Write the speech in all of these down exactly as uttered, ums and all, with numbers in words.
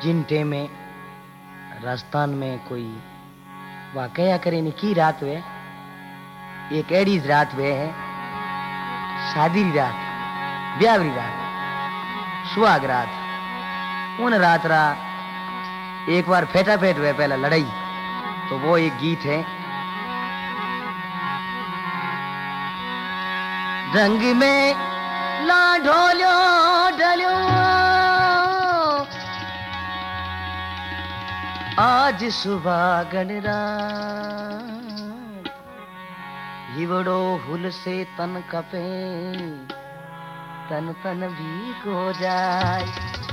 जिनटे में राजस्थान में कोई वाकया करे की रात वे एक एड़ी रात वे है शादी रात ब्याह रात सुहाग रात। उन रात रा एक बार फेटा फेट हुए पहला लड़ाई तो वो एक गीत है। रंग में ला ढोलो ढलो आज सुहागन रात हिवड़ो हुल से तन कपे तन तन भी को जाए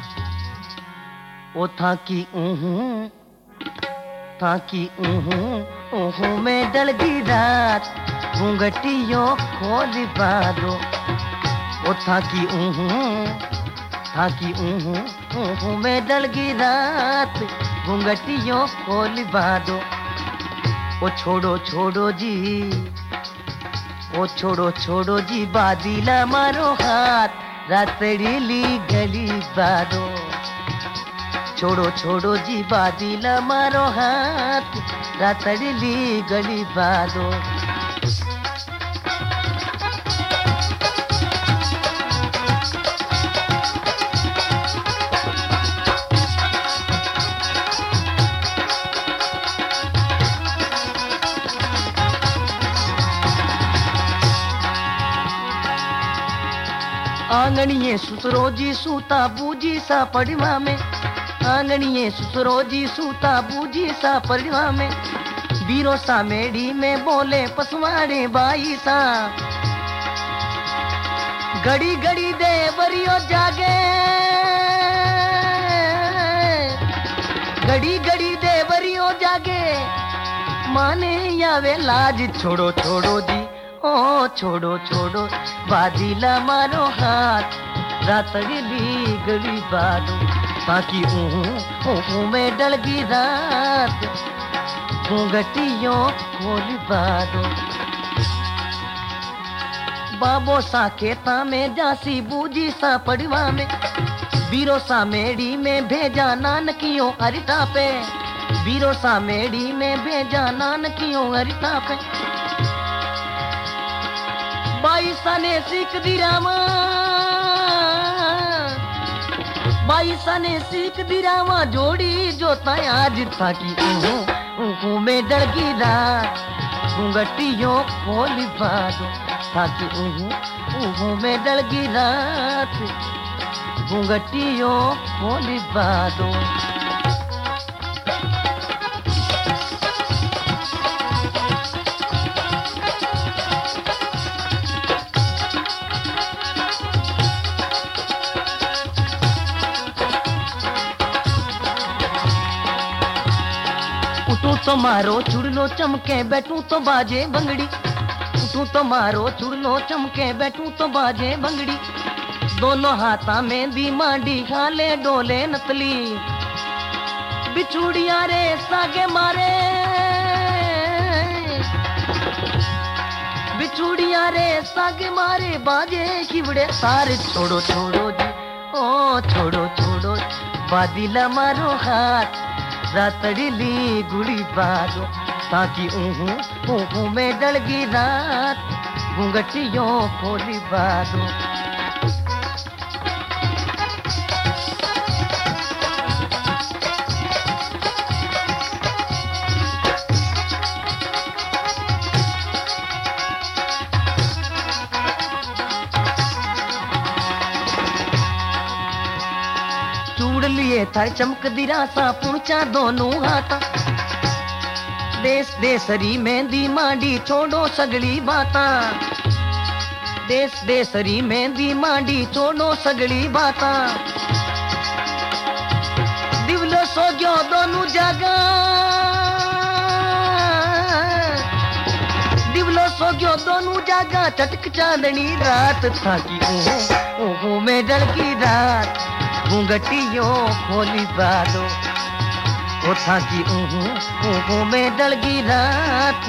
ओ था की ऊहू था की ऊहू ऊहू में डलगी रात घूंघटियों खोल बादो ओ था की ऊहू था की ऊहू ऊहू में डलगी रात घूंघटियों खोल बादो। ओ छोड़ो छोड़ो जी ओ छोड़ो छोड़ो जी बादीला मारो हाथ रातड़ीली गली बादो। छोड़ो छोड़ो जी बादीला मारो हाथ रातड़ीली गली बादो। आंगणिये सुसरो जी सूता बूजी सा पड़वा में आंगणिये सुसरो जी सूता बूजी सा पड़वा में बीरो सा मेड़ी में बोले पसवाड़े बाई सा घड़ी घड़ी दे बरियो जागे घड़ी घड़ी दे बरियो जागे माने यावे लाज छोड़ो छोड़ो जी ओ छोड़ो छोड़ो बादीला मारो हाथ रातड़ीली गली बादो। ताकि ऊहू ऊहू में डलगी रात घूंघटियों खोल बादो। बाबो सा खेता में जासी बूजी सा पड़वा में बीरो सा मेड़ी में भेजा नानकियों अरिता पे बीरो सा मेड़ी में भेजा नानकियों अरिता पे। बाईसा ने सीख दी रामा बाईसा ने सीख दी रामा जोड़ी जोता आज था कि ऊहू ऊहू में डलगी रात घूंघटियों खोल बादो। था कि ऊहू ऊहू में डलगी रात घूंघटियों खोल बादो। उठूं तो मारो चुड़लो चमके बैठूं तो बाजे बंगड़ी उठूं तो मारो चुड़लो चमके बैठूं तो बाजे बंगड़ी। दोनों हाथा में दी मांडी खाले डोले नतली बिछुड़िया रे सागे मारे बिछुड़िया रे सागे मारे बाजे खिवड़े सारे। छोड़ो छोड़ो जी ओ छोड़ो छोड़ो बादीला मारो हाथ रातड़ीली गुड़ी बादो। ताकि ऊहू ऊहू में डलगी रात घूंघटियों खोली बादो। चूड़ लिए था चमक दिरा सा पुणचा दोनों हाथा देश देसरी मेहंदी मांडी छोड़ो सगली बाता देश देसरी मेहंदी मांडी छोड़ो सगली बाता। दिवलो सो गयो दोनों जागा दिवलो सो गयो दोनों जागा चटक चांदनी रात था कि ऊहू ऊहू में डलगी रात घूंघटियों खोली बादो। ओ था कि ऊहू ऊहू में डलगी रात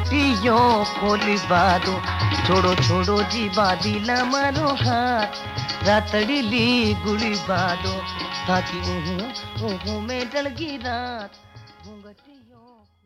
घूंघटियों खोली बादो। छोड़ो छोड़ो जी बादीला मारो हाथ रातड़ी ली गुड़ी बादो ताकि ऊहू ऊहू में डलगी रात घूंघटियों